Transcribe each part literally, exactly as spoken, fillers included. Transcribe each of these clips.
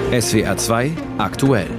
S W R zwei aktuell.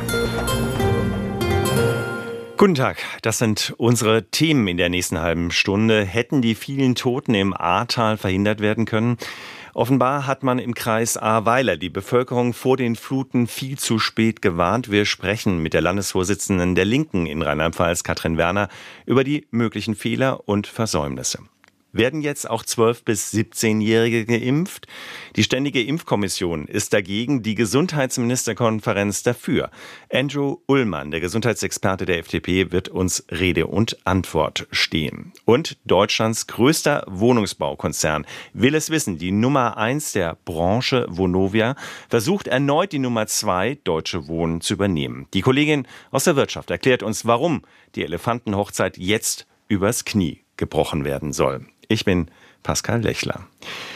Guten Tag, das sind unsere Themen in der nächsten halben Stunde. Hätten die vielen Toten im Ahrtal verhindert werden können? Offenbar hat man im Kreis Ahrweiler die Bevölkerung vor den Fluten viel zu spät gewarnt. Wir sprechen mit der Landesvorsitzenden der Linken in Rheinland-Pfalz, Katrin Werner, über die möglichen Fehler und Versäumnisse. Werden jetzt auch zwölf- bis siebzehnjährige geimpft? Die Ständige Impfkommission ist dagegen, die Gesundheitsministerkonferenz dafür. Andrew Ullmann, der Gesundheitsexperte der F D P, wird uns Rede und Antwort stehen. Und Deutschlands größter Wohnungsbaukonzern will es wissen. Die Nummer eins der Branche, Vonovia, versucht erneut die Nummer zwei, Deutsche Wohnen, zu übernehmen. Die Kollegin aus der Wirtschaft erklärt uns, warum die Elefantenhochzeit jetzt übers Knie gebrochen werden soll. Ich bin Pascal Lechler.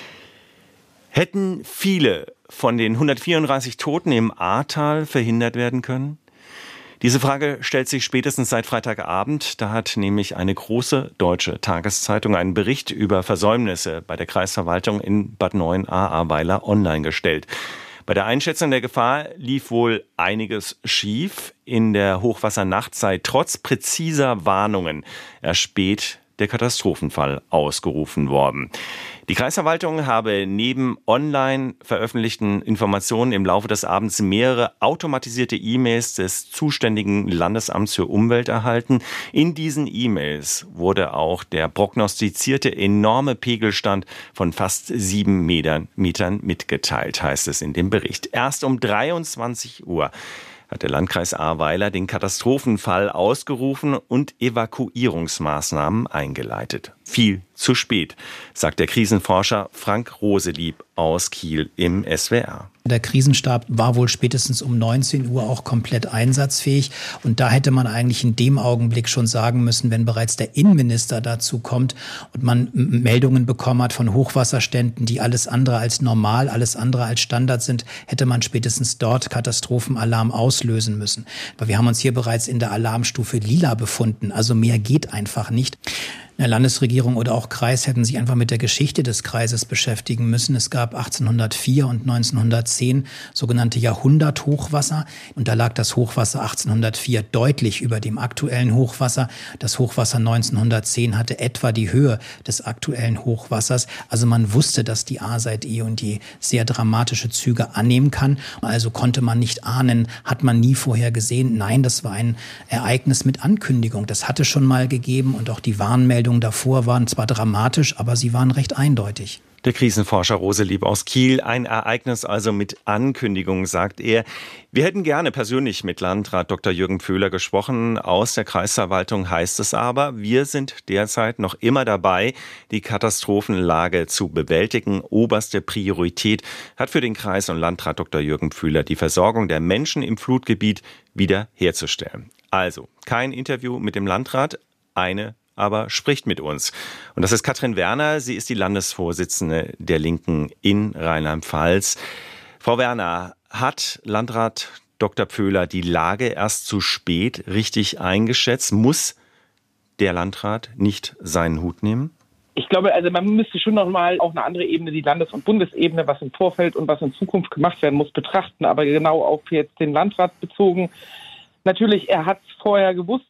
Hätten viele von den hundertvierunddreißig Toten im Ahrtal verhindert werden können? Diese Frage stellt sich spätestens seit Freitagabend. Da hat nämlich eine große deutsche Tageszeitung einen Bericht über Versäumnisse bei der Kreisverwaltung in Bad Neuenahr-Ahrweiler online gestellt. Bei der Einschätzung der Gefahr lief wohl einiges schief. In der Hochwassernacht sei trotz präziser Warnungen erst spät der Katastrophenfall ausgerufen worden. Die Kreisverwaltung habe neben online veröffentlichten Informationen im Laufe des Abends mehrere automatisierte E-Mails des zuständigen Landesamts für Umwelt erhalten. In diesen E-Mails wurde auch der prognostizierte enorme Pegelstand von fast sieben Metern mitgeteilt, heißt es in dem Bericht. Erst um dreiundzwanzig Uhr hat der Landkreis Ahrweiler den Katastrophenfall ausgerufen und Evakuierungsmaßnahmen eingeleitet. Viel zu spät, sagt der Krisenforscher Frank Roselieb aus Kiel im S W R. Der Krisenstab war wohl spätestens um neunzehn Uhr auch komplett einsatzfähig. Und da hätte man eigentlich in dem Augenblick schon sagen müssen, wenn bereits der Innenminister dazu kommt und man Meldungen bekommen hat von Hochwasserständen, die alles andere als normal, alles andere als Standard sind, hätte man spätestens dort Katastrophenalarm auslösen müssen. Aber wir haben uns hier bereits in der Alarmstufe Lila befunden. Also mehr geht einfach nicht. Der Landesregierung oder auch Kreis hätten sich einfach mit der Geschichte des Kreises beschäftigen müssen. Es gab achtzehnhundertvier und neunzehnhundertzehn sogenannte Jahrhunderthochwasser. Und da lag das Hochwasser achtzehnhundertvier deutlich über dem aktuellen Hochwasser. Das Hochwasser neunzehnhundertzehn hatte etwa die Höhe des aktuellen Hochwassers. Also man wusste, dass die Ahr seit eh und je sehr dramatische Züge annehmen kann. Also konnte man nicht ahnen, hat man nie vorher gesehen. Nein, das war ein Ereignis mit Ankündigung. Das hatte schon mal gegeben und auch die Warnmeldungen davor waren zwar dramatisch, aber sie waren recht eindeutig. Der Krisenforscher Roselieb aus Kiel, ein Ereignis also mit Ankündigung, sagt er. Wir hätten gerne persönlich mit Landrat Doktor Jürgen Pföhler gesprochen. Aus der Kreisverwaltung heißt es aber, wir sind derzeit noch immer dabei, die Katastrophenlage zu bewältigen. Oberste Priorität hat für den Kreis und Landrat Doktor Jürgen Pföhler die Versorgung der Menschen im Flutgebiet wiederherzustellen. Also kein Interview mit dem Landrat, eine aber spricht mit uns. Und das ist Katrin Werner. Sie ist die Landesvorsitzende der Linken in Rheinland-Pfalz. Frau Werner, hat Landrat Doktor Pföhler die Lage erst zu spät richtig eingeschätzt? Muss der Landrat nicht seinen Hut nehmen? Ich glaube, also man müsste schon noch mal auf eine andere Ebene, die Landes- und Bundesebene, was im Vorfeld und was in Zukunft gemacht werden muss, betrachten. Aber genau auf jetzt den Landrat bezogen. Natürlich, er hat es vorher gewusst.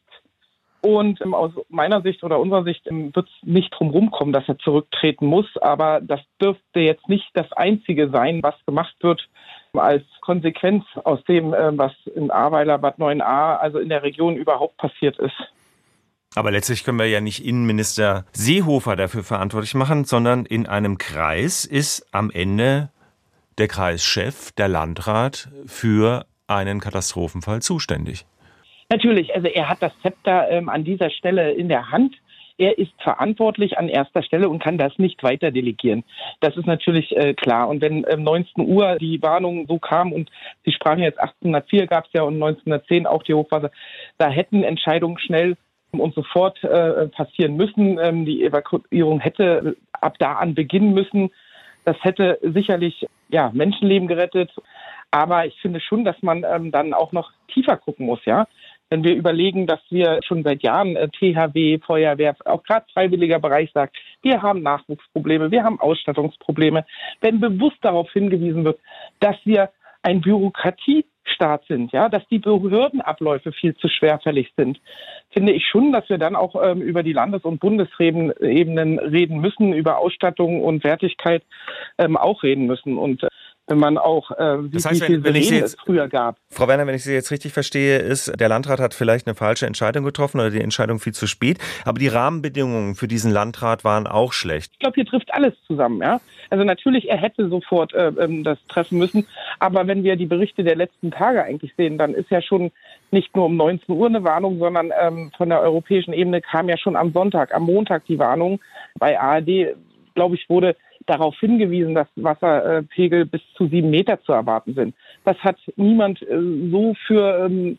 Und ähm, aus meiner Sicht oder unserer Sicht ähm, wird es nicht drum rumkommen, dass er zurücktreten muss. Aber das dürfte jetzt nicht das Einzige sein, was gemacht wird als Konsequenz aus dem, äh, was in Ahrweiler, Bad Neuenahr, also in der Region überhaupt passiert ist. Aber letztlich können wir ja nicht Innenminister Seehofer dafür verantwortlich machen, sondern in einem Kreis ist am Ende der Kreischef, der Landrat, für einen Katastrophenfall zuständig. Natürlich, also er hat das Zepter ähm, an dieser Stelle in der Hand. Er ist verantwortlich an erster Stelle und kann das nicht weiter delegieren. Das ist natürlich äh, klar. Und wenn ähm, neunzehn Uhr die Warnung so kam und Sie sprachen jetzt achtzehnhundertvier gab es ja und neunzehnhundertzehn auch die Hochwasser, da hätten Entscheidungen schnell und sofort äh, passieren müssen. Ähm, die Evakuierung hätte ab da an beginnen müssen. Das hätte sicherlich ja Menschenleben gerettet. Aber ich finde schon, dass man ähm, dann auch noch tiefer gucken muss, ja. Wenn wir überlegen, dass wir schon seit Jahren äh, T H W, Feuerwehr, auch gerade freiwilliger Bereich sagt, wir haben Nachwuchsprobleme, wir haben Ausstattungsprobleme. Wenn bewusst darauf hingewiesen wird, dass wir ein Bürokratiestaat sind, ja, dass die Behördenabläufe viel zu schwerfällig sind, finde ich schon, dass wir dann auch ähm, über die Landes- und Bundesebenen reden müssen, über Ausstattung und Wertigkeit ähm, auch reden müssen. Und wenn man auch äh, sieht, das heißt, wie viele wenn, wenn ich Sie Sirenen jetzt, es früher gab. Frau Werner, wenn ich Sie jetzt richtig verstehe, ist, der Landrat hat vielleicht eine falsche Entscheidung getroffen oder die Entscheidung viel zu spät, aber die Rahmenbedingungen für diesen Landrat waren auch schlecht. Ich glaube, hier trifft alles zusammen. Ja? Also natürlich, er hätte sofort äh, das treffen müssen, aber wenn wir die Berichte der letzten Tage eigentlich sehen, dann ist ja schon nicht nur um neunzehn Uhr eine Warnung, sondern ähm, von der europäischen Ebene kam ja schon am Sonntag, am Montag die Warnung. Bei A R D, glaube ich, wurde darauf hingewiesen, dass Wasserpegel bis zu sieben Meter zu erwarten sind. Das hat niemand äh, so für ähm,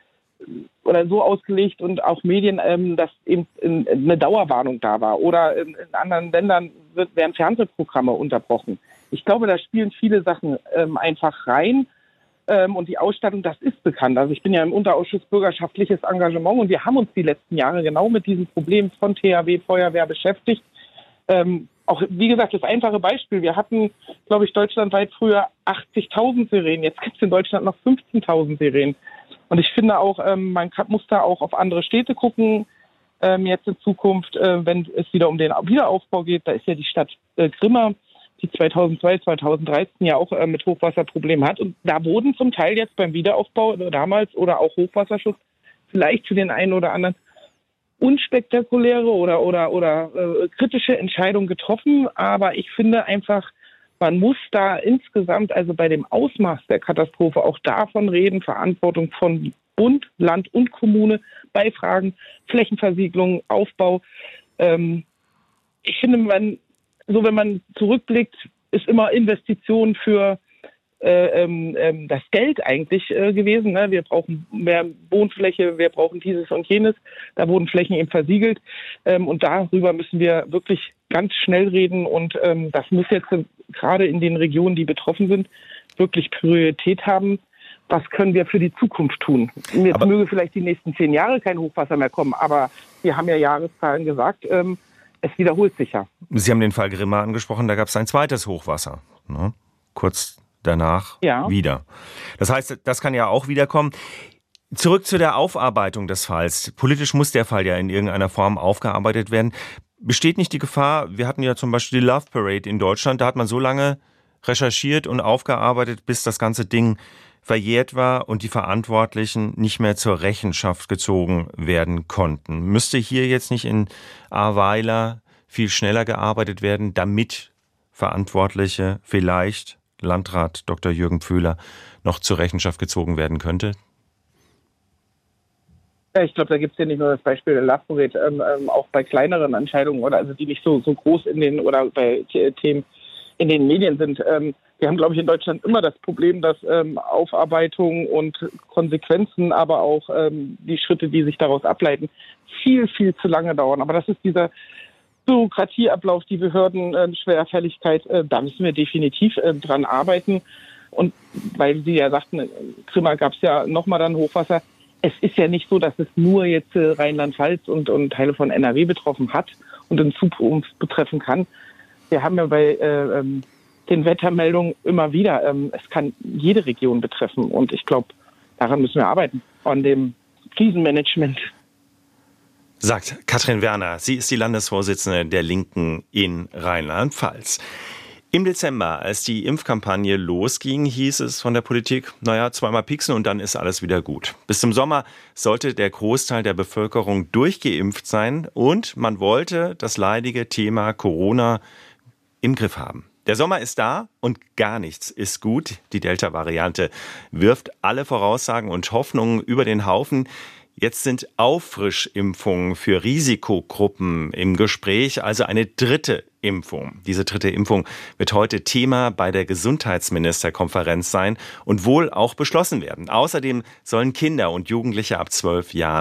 oder so ausgelegt und auch Medien, ähm, dass eben in, in eine Dauerwarnung da war. Oder in, in anderen Ländern wird, werden Fernsehprogramme unterbrochen. Ich glaube, da spielen viele Sachen ähm, einfach rein. Ähm, und die Ausstattung, das ist bekannt. Also ich bin ja im Unterausschuss Bürgerschaftliches Engagement und wir haben uns die letzten Jahre genau mit diesem Problem von T H W, Feuerwehr beschäftigt. Ähm, auch, wie gesagt, das einfache Beispiel. Wir hatten, glaube ich, deutschlandweit früher achtzigtausend Sirenen. Jetzt gibt es in Deutschland noch fünfzehntausend Sirenen. Und ich finde auch, ähm, man kann, muss da auch auf andere Städte gucken, ähm, jetzt in Zukunft, äh, wenn es wieder um den Wiederaufbau geht. Da ist ja die Stadt äh, Grimma, die zweitausendzwei, zweitausenddreizehn ja auch äh, mit Hochwasserproblemen hat. Und da wurden zum Teil jetzt beim Wiederaufbau damals oder auch Hochwasserschutz vielleicht für den einen oder anderen unspektakuläre oder oder oder äh, kritische Entscheidungen getroffen, aber ich finde einfach, man muss da insgesamt, also bei dem Ausmaß der Katastrophe, auch davon reden, Verantwortung von Bund, Land und Kommune bei Fragen Flächenversiegelung, Aufbau. Ähm, ich finde, man, so wenn man zurückblickt, ist immer Investition für Äh, ähm, das Geld eigentlich äh, gewesen. Ne? Wir brauchen mehr Wohnfläche, wir brauchen dieses und jenes. Da wurden Flächen eben versiegelt. Ähm, und darüber müssen wir wirklich ganz schnell reden. Und ähm, das muss jetzt äh, gerade in den Regionen, die betroffen sind, wirklich Priorität haben. Was können wir für die Zukunft tun? Jetzt aber möge vielleicht die nächsten zehn Jahre kein Hochwasser mehr kommen, aber wir haben ja Jahreszahlen gesagt, ähm, es wiederholt sich ja. Sie haben den Fall Grimma angesprochen, da gab es ein zweites Hochwasser. Ne? Kurz danach ja. wieder. Das heißt, das kann ja auch wiederkommen. Zurück zu der Aufarbeitung des Falls. Politisch muss der Fall ja in irgendeiner Form aufgearbeitet werden. Besteht nicht die Gefahr, wir hatten ja zum Beispiel die Love Parade in Deutschland, da hat man so lange recherchiert und aufgearbeitet, bis das ganze Ding verjährt war und die Verantwortlichen nicht mehr zur Rechenschaft gezogen werden konnten. Müsste hier jetzt nicht in Ahrweiler viel schneller gearbeitet werden, damit Verantwortliche vielleicht Landrat Doktor Jürgen Pföhler noch zur Rechenschaft gezogen werden könnte? Ja, ich glaube, da gibt es ja nicht nur das Beispiel der Love Parade, ähm, ähm, auch bei kleineren Entscheidungen oder also die nicht so so groß in den oder bei Themen in den Medien sind. Ähm, wir haben, glaube ich, in Deutschland immer das Problem, dass ähm, Aufarbeitung und Konsequenzen, aber auch ähm, die Schritte, die sich daraus ableiten, viel, viel zu lange dauern. Aber das ist dieser Bürokratieablauf, die Behörden, äh, Schwerfälligkeit, äh, da müssen wir definitiv äh, dran arbeiten. Und weil Sie ja sagten, in Grimma gab es ja nochmal dann Hochwasser. Es ist ja nicht so, dass es nur jetzt äh, Rheinland-Pfalz und, und Teile von N R W betroffen hat und in Zukunft betreffen kann. Wir haben ja bei äh, ähm, den Wettermeldungen immer wieder, ähm, es kann jede Region betreffen. Und ich glaube, daran müssen wir arbeiten, an dem Krisenmanagement. Sagt Katrin Werner. Sie ist die Landesvorsitzende der Linken in Rheinland-Pfalz. Im Dezember, als die Impfkampagne losging, hieß es von der Politik, naja, zweimal pieksen und dann ist alles wieder gut. Bis zum Sommer sollte der Großteil der Bevölkerung durchgeimpft sein und man wollte das leidige Thema Corona im Griff haben. Der Sommer ist da und gar nichts ist gut. Die Delta-Variante wirft alle Voraussagen und Hoffnungen über den Haufen. Jetzt sind Auffrischimpfungen für Risikogruppen im Gespräch, also eine dritte Impfung. Diese dritte Impfung wird heute Thema bei der Gesundheitsministerkonferenz sein und wohl auch beschlossen werden. Außerdem sollen Kinder und Jugendliche ab zwölf Jahren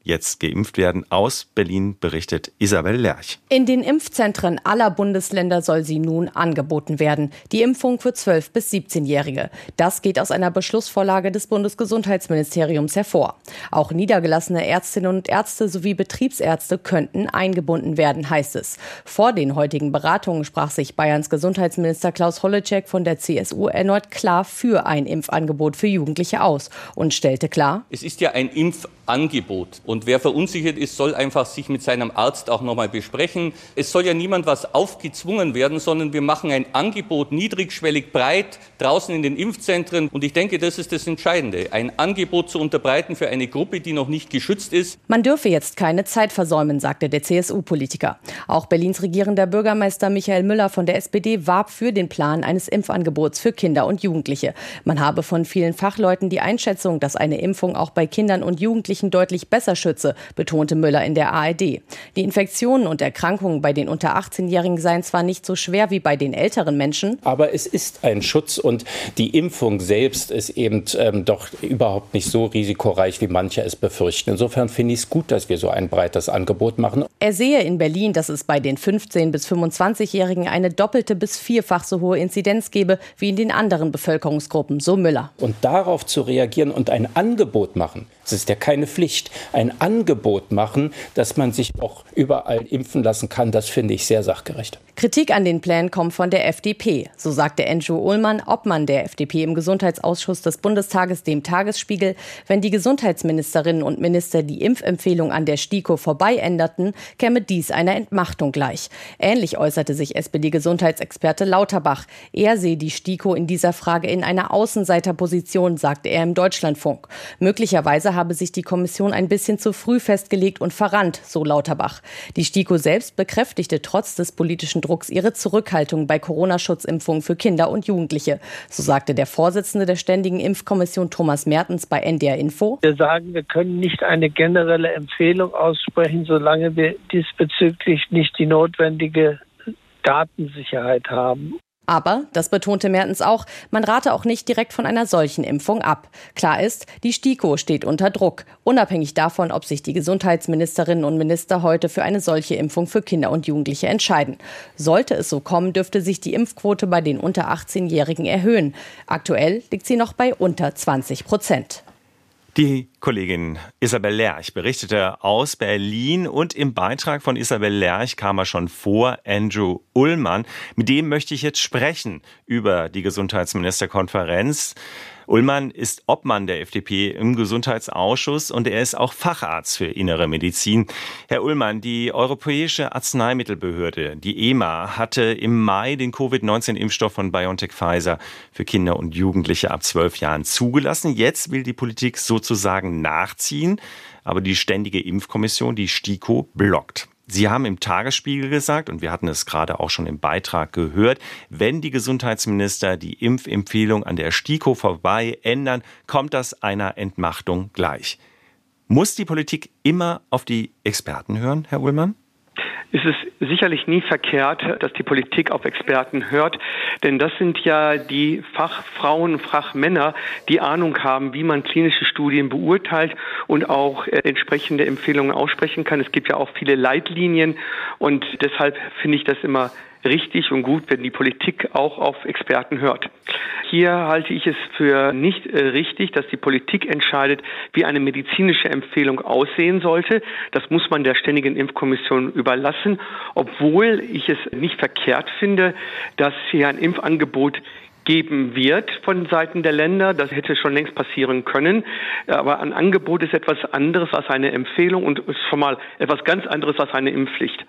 jetzt geimpft werden. Aus Berlin berichtet Isabel Lerch. In den Impfzentren aller Bundesländer soll sie nun angeboten werden. Die Impfung für zwölf- bis siebzehnjährige. Das geht aus einer Beschlussvorlage des Bundesgesundheitsministeriums hervor. Auch niedergelassene Ärztinnen und Ärzte sowie Betriebsärzte könnten eingebunden werden, heißt es. Vor den heutigen Beratungen sprach sich Bayerns Gesundheitsminister Klaus Holleczek von der C S U erneut klar für ein Impfangebot für Jugendliche aus und stellte klar: Es ist ja ein Impfangebot. Und wer verunsichert ist, soll einfach sich mit seinem Arzt auch nochmal besprechen. Es soll ja niemand was aufgezwungen werden, sondern wir machen ein Angebot niedrigschwellig breit draußen in den Impfzentren. Und ich denke, das ist das Entscheidende. Ein Angebot zu unterbreiten für eine Gruppe, die noch nicht geschützt ist. Man dürfe jetzt keine Zeit versäumen, sagte der C S U-Politiker. Auch Berlins regierender Bürgermeister Michael Müller von der S P D warb für den Plan eines Impfangebots für Kinder und Jugendliche. Man habe von vielen Fachleuten die Einschätzung, dass eine Impfung auch bei Kindern und Jugendlichen deutlich besser schütze, betonte Müller in der A R D. Die Infektionen und Erkrankungen bei den unter achtzehnjährigen seien zwar nicht so schwer wie bei den älteren Menschen, aber es ist ein Schutz und die Impfung selbst ist eben ähm, doch überhaupt nicht so risikoreich, wie manche es befürchten. Insofern finde ich es gut, dass wir so ein breites Angebot machen. Er sehe in Berlin, dass es bei den fünfzehn- bis fünfundzwanzigjährigen eine doppelte bis vierfach so hohe Inzidenz gebe wie in den anderen Bevölkerungsgruppen, so Müller. Und darauf zu reagieren und ein Angebot machen, es ist ja keine Pflicht, ein Angebot machen, dass man sich auch überall impfen lassen kann, das finde ich sehr sachgerecht. Kritik an den Plänen kommt von der F D P. So sagte Andrew Ullmann, Obmann der F D P im Gesundheitsausschuss des Bundestages, dem Tagesspiegel: Wenn die Gesundheitsministerinnen und Minister die Impfempfehlung an der STIKO vorbei änderten, käme dies einer Entmachtung gleich. Ähnlich äußerte sich S P D-Gesundheitsexperte Lauterbach. Er sehe die STIKO in dieser Frage in einer Außenseiterposition, sagte er im Deutschlandfunk. Möglicherweise habe sich die Kommission ein bisschen zu früh festgelegt und verrannt, so Lauterbach. Die STIKO selbst bekräftigte trotz des politischen Drucks ihre Zurückhaltung bei Corona-Schutzimpfungen für Kinder und Jugendliche. So sagte der Vorsitzende der Ständigen Impfkommission Thomas Mertens bei N D R Info: Wir sagen, wir können nicht eine generelle Empfehlung aussprechen, solange wir diesbezüglich nicht die notwendige Datensicherheit haben. Aber, das betonte Mertens auch, man rate auch nicht direkt von einer solchen Impfung ab. Klar ist, die STIKO steht unter Druck, unabhängig davon, ob sich die Gesundheitsministerinnen und Minister heute für eine solche Impfung für Kinder und Jugendliche entscheiden. Sollte es so kommen, dürfte sich die Impfquote bei den unter achtzehnjährigen erhöhen. Aktuell liegt sie noch bei unter zwanzig Prozent. Die Kollegin Isabel Lerch berichtete aus Berlin und im Beitrag von Isabel Lerch kam er schon vor Andrew Ullmann. Mit dem möchte ich jetzt sprechen über die Gesundheitsministerkonferenz. Ullmann ist Obmann der F D P im Gesundheitsausschuss und er ist auch Facharzt für Innere Medizin. Herr Ullmann, die Europäische Arzneimittelbehörde, die E M A, hatte im Mai den Covid neunzehn Impfstoff von BioNTech Pfizer für Kinder und Jugendliche ab zwölf Jahren zugelassen. Jetzt will die Politik sozusagen nachziehen, aber die Ständige Impfkommission, die STIKO, blockt. Sie haben im Tagesspiegel gesagt, und wir hatten es gerade auch schon im Beitrag gehört, wenn die Gesundheitsminister die Impfempfehlung an der STIKO vorbei ändern, kommt das einer Entmachtung gleich. Muss die Politik immer auf die Experten hören, Herr Ullmann? Es ist sicherlich nie verkehrt, dass die Politik auf Experten hört, denn das sind ja die Fachfrauen und Fachmänner, die Ahnung haben, wie man klinische Studien beurteilt und auch entsprechende Empfehlungen aussprechen kann. Es gibt ja auch viele Leitlinien und deshalb finde ich das immer richtig und gut, wenn die Politik auch auf Experten hört. Hier halte ich es für nicht äh, richtig, dass die Politik entscheidet, wie eine medizinische Empfehlung aussehen sollte. Das muss man der Ständigen Impfkommission überlassen, obwohl ich es nicht verkehrt finde, dass hier ein Impfangebot geben wird von Seiten der Länder. Das hätte schon längst passieren können. Aber ein Angebot ist etwas anderes als eine Empfehlung und ist schon mal etwas ganz anderes als eine Impfpflicht.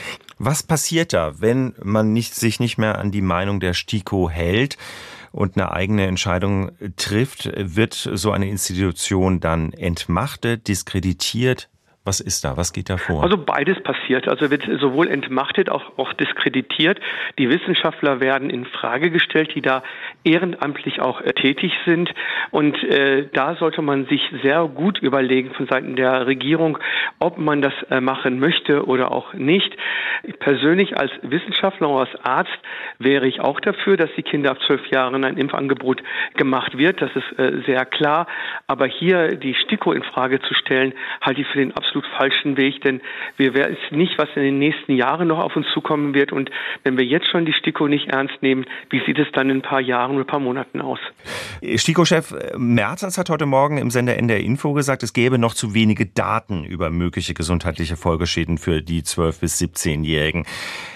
Was passiert da, wenn man nicht, sich nicht mehr an die Meinung der STIKO hält und eine eigene Entscheidung trifft? Wird so eine Institution dann entmachtet, diskreditiert? Was ist da? Was geht da vor? Also beides passiert. Also wird sowohl entmachtet, auch, auch diskreditiert. Die Wissenschaftler werden in Frage gestellt, die da ehrenamtlich auch äh, tätig sind. Und äh, da sollte man sich sehr gut überlegen von Seiten der Regierung, ob man das äh, machen möchte oder auch nicht. Persönlich als Wissenschaftler und als Arzt wäre ich auch dafür, dass die Kinder ab zwölf Jahren ein Impfangebot gemacht wird. Das ist äh, sehr klar. Aber hier die STIKO in Frage zu stellen, halte ich für den absolut falschen Weg. Denn wir wissen nicht, was in den nächsten Jahren noch auf uns zukommen wird. Und wenn wir jetzt schon die STIKO nicht ernst nehmen, wie sieht es dann in ein paar Jahren oder ein paar Monaten aus? STIKO-Chef Mertens hat heute Morgen im Sender N D R Info gesagt, es gäbe noch zu wenige Daten über mögliche gesundheitliche Folgeschäden für die zwölf- bis siebzehnjährigen.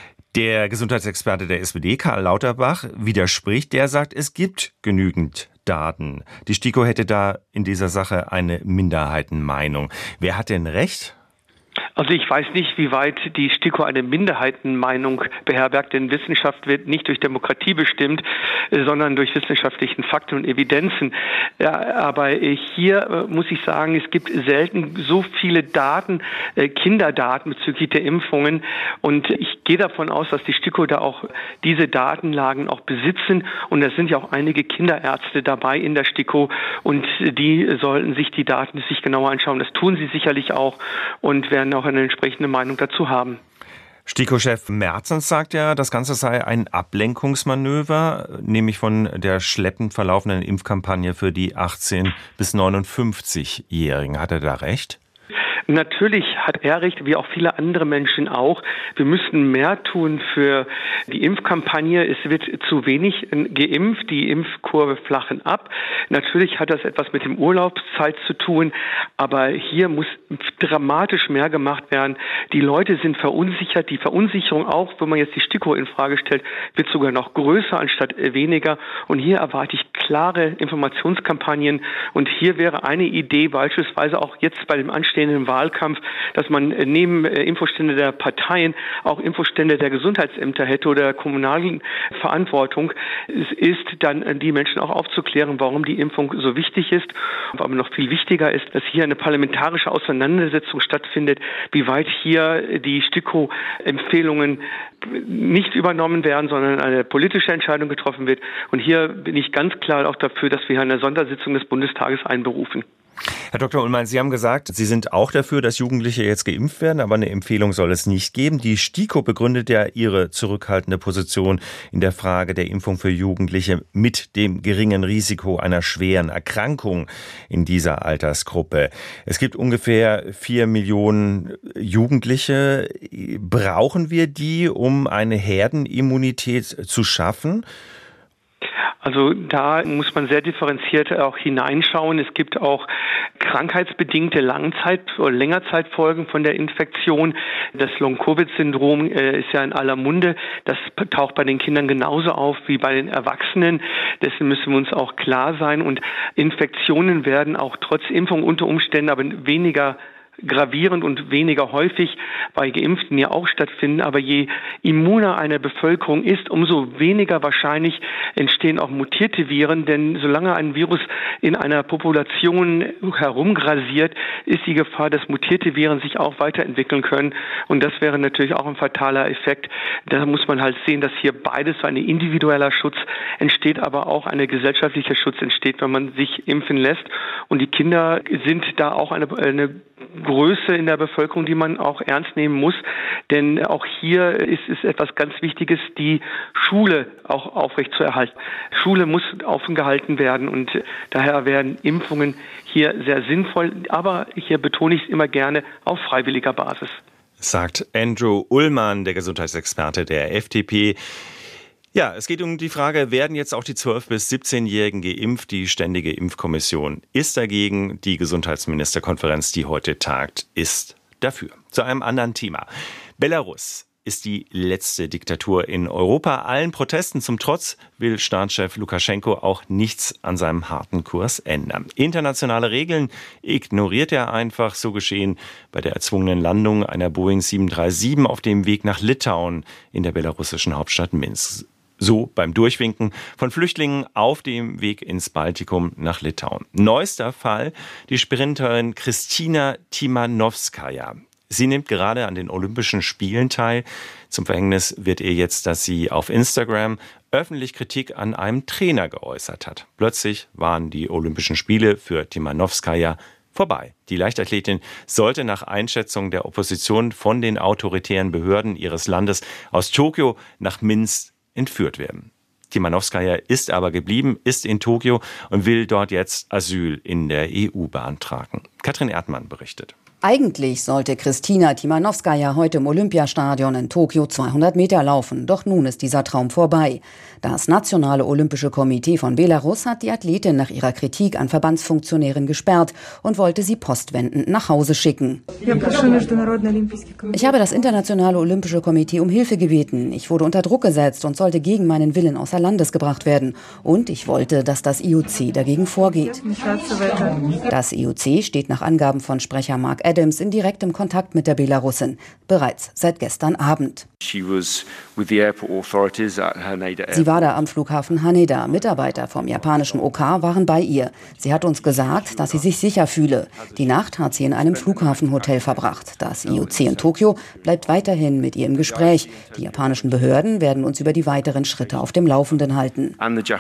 Der Gesundheitsexperte der S P D, Karl Lauterbach, widerspricht. Der sagt, es gibt genügend Daten. Die STIKO hätte da in dieser Sache eine Minderheitenmeinung. Wer hat denn recht? Also ich weiß nicht, wie weit die STIKO eine Minderheitenmeinung beherbergt, denn Wissenschaft wird nicht durch Demokratie bestimmt, sondern durch wissenschaftlichen Fakten und Evidenzen. Ja, aber hier muss ich sagen, es gibt selten so viele Daten, Kinderdaten bezüglich der Impfungen. Und ich gehe davon aus, dass die STIKO da auch diese Datenlagen auch besitzen. Und da sind ja auch einige Kinderärzte dabei in der STIKO. Und die sollten sich die Daten sich genauer anschauen. Das tun sie sicherlich auch und werden auch eine entsprechende Meinung dazu haben. STIKO-Chef Mertens sagt ja, das Ganze sei ein Ablenkungsmanöver, nämlich von der schleppend verlaufenden Impfkampagne für die achtzehn- bis neunundfünfzigjährigen. Hat er da recht? Natürlich hat er recht, wie auch viele andere Menschen auch. Wir müssten mehr tun für die Impfkampagne. Es wird zu wenig geimpft, die Impfkurve flachen ab. Natürlich hat das etwas mit dem Urlaubszeit zu tun, aber hier muss dramatisch mehr gemacht werden. Die Leute sind verunsichert. Die Verunsicherung auch, wenn man jetzt die STIKO in Frage stellt, wird sogar noch größer anstatt weniger. Und hier erwarte ich klare Informationskampagnen. Und hier wäre eine Idee beispielsweise auch jetzt bei dem anstehenden Wahlkampf, Wahlkampf, dass man neben Infostände der Parteien auch Infostände der Gesundheitsämter hätte oder der kommunalen Verantwortung. Es ist dann, die Menschen auch aufzuklären, warum die Impfung so wichtig ist. Aber noch viel wichtiger ist, dass hier eine parlamentarische Auseinandersetzung stattfindet, wie weit hier die STIKO-Empfehlungen nicht übernommen werden, sondern eine politische Entscheidung getroffen wird. Und hier bin ich ganz klar auch dafür, dass wir eine Sondersitzung des Bundestages einberufen. Herr Doktor Ullmann, Sie haben gesagt, Sie sind auch dafür, dass Jugendliche jetzt geimpft werden, aber eine Empfehlung soll es nicht geben. Die STIKO begründet ja ihre zurückhaltende Position in der Frage der Impfung für Jugendliche mit dem geringen Risiko einer schweren Erkrankung in dieser Altersgruppe. Es gibt ungefähr vier Millionen Jugendliche. Brauchen wir die, um eine Herdenimmunität zu schaffen? Also da muss man sehr differenziert auch hineinschauen. Es gibt auch krankheitsbedingte Langzeit- oder Längerzeitfolgen von der Infektion. Das Long-Covid-Syndrom äh, ist ja in aller Munde. Das taucht bei den Kindern genauso auf wie bei den Erwachsenen. Dessen müssen wir uns auch klar sein. Und Infektionen werden auch trotz Impfung unter Umständen aber weniger gravierend und weniger häufig bei Geimpften ja auch stattfinden. Aber je immuner eine Bevölkerung ist, umso weniger wahrscheinlich entstehen auch mutierte Viren. Denn solange ein Virus in einer Population herumgrasiert, ist die Gefahr, dass mutierte Viren sich auch weiterentwickeln können. Und das wäre natürlich auch ein fataler Effekt. Da muss man halt sehen, dass hier beides, so ein individueller Schutz entsteht, aber auch ein gesellschaftlicher Schutz entsteht, wenn man sich impfen lässt. Und die Kinder sind da auch eine, eine Größe in der Bevölkerung, die man auch ernst nehmen muss. Denn auch hier ist es etwas ganz Wichtiges, die Schule auch aufrechtzuerhalten. Schule muss offen gehalten werden und daher werden Impfungen hier sehr sinnvoll. Aber hier betone ich es immer gerne auf freiwilliger Basis. Sagt Andrew Ullmann, der Gesundheitsexperte der F D P. Ja, es geht um die Frage, werden jetzt auch die zwölf- bis siebzehnjährigen geimpft? Die Ständige Impfkommission ist dagegen. Die Gesundheitsministerkonferenz, die heute tagt, ist dafür. Zu einem anderen Thema. Belarus ist die letzte Diktatur in Europa. Allen Protesten zum Trotz will Staatschef Lukaschenko auch nichts an seinem harten Kurs ändern. Internationale Regeln ignoriert er einfach. So geschehen bei der erzwungenen Landung einer Boeing sieben drei sieben auf dem Weg nach Litauen in der belarussischen Hauptstadt Minsk. So beim Durchwinken von Flüchtlingen auf dem Weg ins Baltikum nach Litauen. Neuester Fall, die Sprinterin Kristina Timanowskaja. Sie nimmt gerade an den Olympischen Spielen teil. Zum Verhängnis wird ihr jetzt, dass sie auf Instagram öffentlich Kritik an einem Trainer geäußert hat. Plötzlich waren die Olympischen Spiele für Timanowskaja vorbei. Die Leichtathletin sollte nach Einschätzung der Opposition von den autoritären Behörden ihres Landes aus Tokio nach Minsk entführt werden. Timanowskaja ist aber geblieben, ist in Tokio und will dort jetzt Asyl in der E U beantragen. Katrin Erdmann berichtet. Eigentlich sollte Kristina Timanowskaja heute im Olympiastadion in Tokio zweihundert Meter laufen. Doch nun ist dieser Traum vorbei. Das Nationale Olympische Komitee von Belarus hat die Athletin nach ihrer Kritik an Verbandsfunktionären gesperrt und wollte sie postwendend nach Hause schicken. Ich habe das Internationale Olympische Komitee um Hilfe gebeten. Ich wurde unter Druck gesetzt und sollte gegen meinen Willen außer Landes gebracht werden. Und ich wollte, dass das I O C dagegen vorgeht. Das I O C steht nach Angaben von Sprecher Mark Adams in direktem Kontakt mit der Belarusin, bereits seit gestern Abend. Sie war da am Flughafen Haneda. Mitarbeiter vom japanischen O K waren bei ihr. Sie hat uns gesagt, dass sie sich sicher fühle. Die Nacht hat sie in einem Flughafenhotel verbracht. Das I O C in Tokio bleibt weiterhin mit ihr im Gespräch. Die japanischen Behörden werden uns über die weiteren Schritte auf dem Laufenden halten.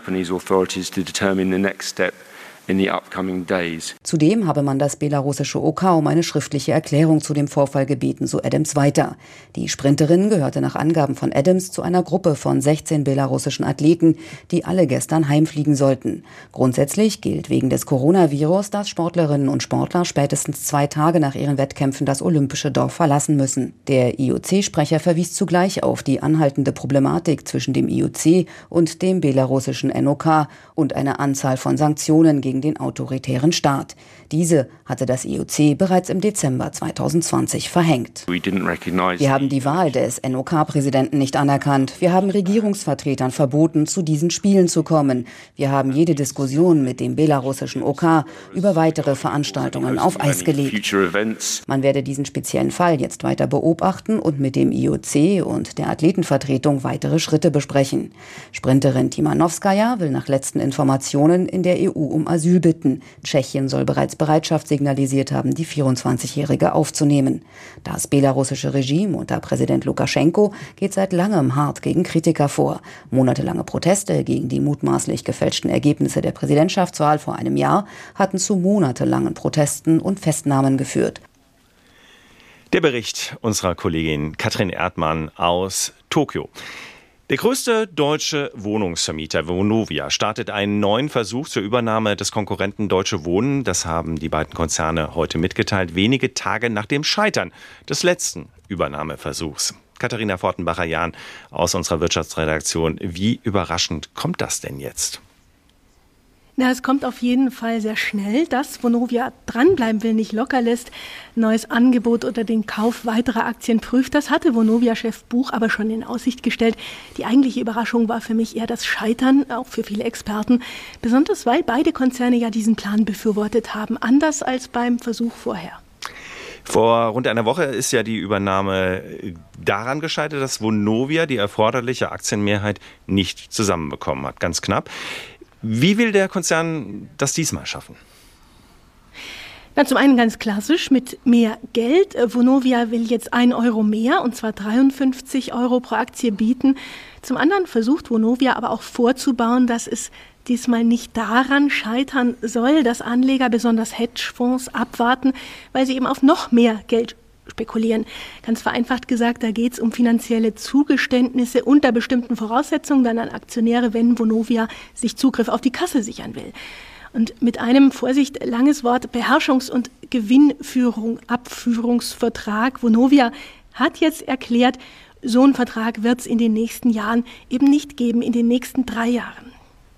In the upcoming days. Zudem habe man das belarussische O K um eine schriftliche Erklärung zu dem Vorfall gebeten, so Adams weiter. Die Sprinterin gehörte nach Angaben von Adams zu einer Gruppe von sechzehn belarussischen Athleten, die alle gestern heimfliegen sollten. Grundsätzlich gilt wegen des Coronavirus, dass Sportlerinnen und Sportler spätestens zwei Tage nach ihren Wettkämpfen das olympische Dorf verlassen müssen. Der I O C-Sprecher verwies zugleich auf die anhaltende Problematik zwischen dem I O C und dem belarussischen N O K und eine Anzahl von Sanktionen gegen den autoritären Staat. Diese hatte das I O C bereits im Dezember zweitausendzwanzig verhängt. Wir haben die Wahl des N O K-Präsidenten nicht anerkannt. Wir haben Regierungsvertretern verboten, zu diesen Spielen zu kommen. Wir haben jede Diskussion mit dem belarussischen O K über weitere Veranstaltungen auf Eis gelegt. Man werde diesen speziellen Fall jetzt weiter beobachten und mit dem I O C und der Athletenvertretung weitere Schritte besprechen. Sprinterin Timanowskaja will nach letzten Informationen in der E U um Asyl bitten. Tschechien soll bereits Bereitschaft signalisiert haben, die vierundzwanzigjährige aufzunehmen. Das belarussische Regime unter Präsident Lukaschenko geht seit langem hart gegen Kritiker vor. Monatelange Proteste gegen die mutmaßlich gefälschten Ergebnisse der Präsidentschaftswahl vor einem Jahr hatten zu monatelangen Protesten und Festnahmen geführt. Der Bericht unserer Kollegin Katrin Erdmann aus Tokio. Der größte deutsche Wohnungsvermieter Vonovia startet einen neuen Versuch zur Übernahme des Konkurrenten Deutsche Wohnen. Das haben die beiden Konzerne heute mitgeteilt, wenige Tage nach dem Scheitern des letzten Übernahmeversuchs. Katharina Fortenbacher-Jahn aus unserer Wirtschaftsredaktion. Wie überraschend kommt das denn jetzt? Na, es kommt auf jeden Fall sehr schnell, dass Vonovia dranbleiben will, nicht locker lässt, neues Angebot oder den Kauf weiterer Aktien prüft. Das hatte Vonovia-Chef Buch aber schon in Aussicht gestellt. Die eigentliche Überraschung war für mich eher das Scheitern, auch für viele Experten. Besonders weil beide Konzerne ja diesen Plan befürwortet haben, anders als beim Versuch vorher. Vor rund einer Woche ist ja die Übernahme daran gescheitert, dass Vonovia die erforderliche Aktienmehrheit nicht zusammenbekommen hat. Ganz knapp. Wie will der Konzern das diesmal schaffen? Na, zum einen ganz klassisch mit mehr Geld. Vonovia will jetzt ein Euro mehr, und zwar dreiundfünfzig Euro pro Aktie bieten. Zum anderen versucht Vonovia aber auch vorzubauen, dass es diesmal nicht daran scheitern soll, dass Anleger, besonders Hedgefonds, abwarten, weil sie eben auf noch mehr Geld spekulieren. Ganz vereinfacht gesagt, da geht es um finanzielle Zugeständnisse unter bestimmten Voraussetzungen dann an Aktionäre, wenn Vonovia sich Zugriff auf die Kasse sichern will. Und mit einem, Vorsicht, langes Wort, Beherrschungs- und Gewinnführung, Abführungsvertrag. Vonovia hat jetzt erklärt, so einen Vertrag wird es in den nächsten Jahren eben nicht geben, in den nächsten drei Jahren.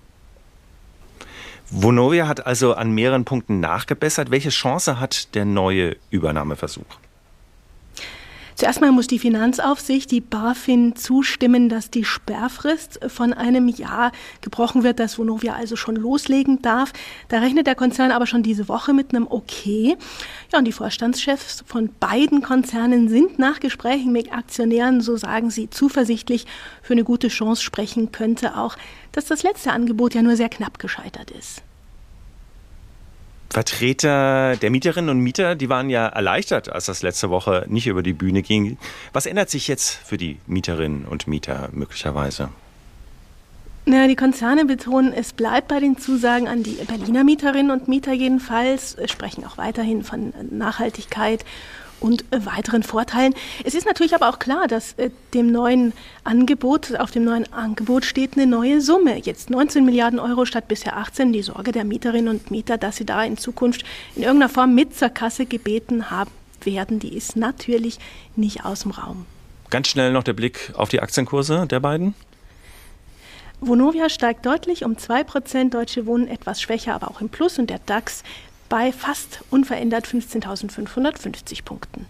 Vonovia hat also an mehreren Punkten nachgebessert. Welche Chance hat der neue Übernahmeversuch? Zuerst mal muss die Finanzaufsicht, die BaFin, zustimmen, dass die Sperrfrist von einem Jahr gebrochen wird, dass Vonovia also schon loslegen darf. Da rechnet der Konzern aber schon diese Woche mit einem Okay. Ja, und die Vorstandschefs von beiden Konzernen sind nach Gesprächen mit Aktionären, so sagen sie, zuversichtlich. Für eine gute Chance sprechen könnte auch, dass das letzte Angebot ja nur sehr knapp gescheitert ist. Vertreter der Mieterinnen und Mieter, die waren ja erleichtert, als das letzte Woche nicht über die Bühne ging. Was ändert sich jetzt für die Mieterinnen und Mieter möglicherweise? Naja, die Konzerne betonen, es bleibt bei den Zusagen an die Berliner Mieterinnen und Mieter jedenfalls, sprechen auch weiterhin von Nachhaltigkeit und äh, weiteren Vorteilen. Es ist natürlich aber auch klar, dass äh, dem neuen Angebot, auf dem neuen Angebot steht eine neue Summe. Jetzt neunzehn Milliarden Euro statt bisher achtzehn. Die Sorge der Mieterinnen und Mieter, dass sie da in Zukunft in irgendeiner Form mit zur Kasse gebeten haben werden, die ist natürlich nicht aus dem Raum. Ganz schnell noch der Blick auf die Aktienkurse der beiden. Vonovia steigt deutlich um zwei Prozent, Deutsche Wohnen etwas schwächer, aber auch im Plus und der DAX bei fast unverändert fünfzehntausendfünfhundertfünfzig Punkten.